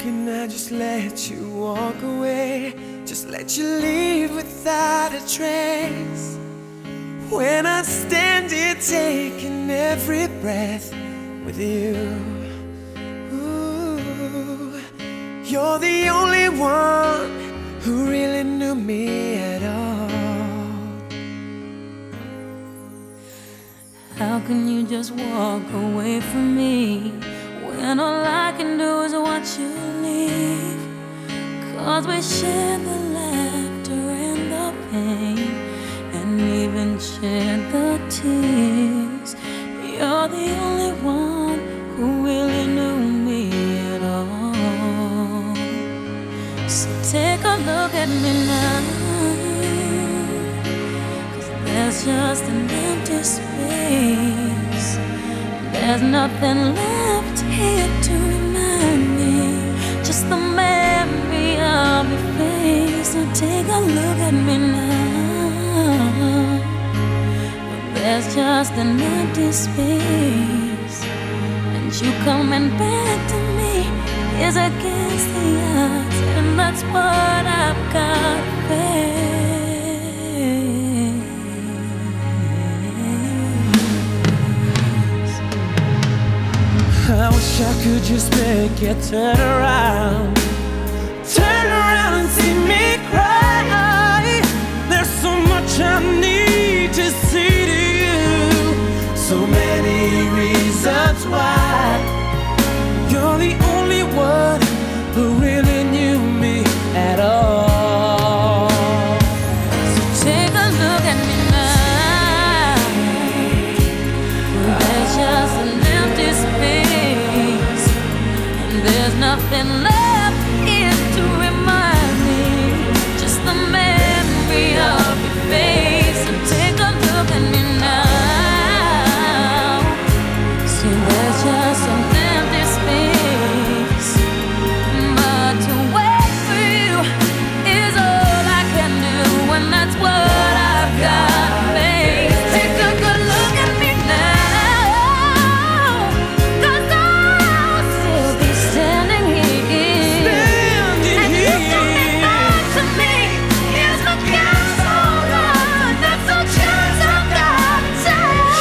can I just let you walk away? Just let you leave without a trace. When I stand here taking every breath with you, ooh, you're the only one who really knew me at all. How can you just walk away from me when all I can do is watch you leave? 'Cause we share the laughter and the pain, and even share the tears. You're the only one who really knew me at all. So take a look at me now, 'cause there's just an empty space. There's nothing left here to remind me, just the memory of your face. So take a look at me now. There's just an empty space, and you coming back to me is against the odds, and that's what I've got to face. I wish I could just make you turn around and see me cry. There's so much I need to say to you, so many reasons why. You're the only one who really knew me at all. So take a look at me now. There's just an empty space, and there's nothing left here to remind me, just the memory of your face. So take a look at me now. See, there's just an empty space, but to wait for you is all I can do, and that's what I've got to face. Take a good look at me now, 'cause I'll still be standing here, and you coming back to me is the chance I've got. That's the chance I've got to take.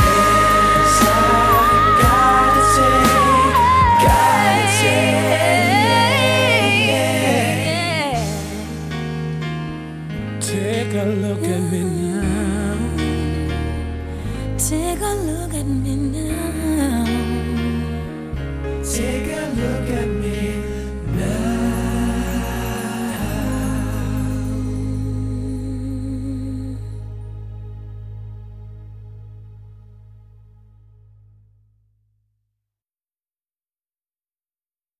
Take a look at me now. Take a look at me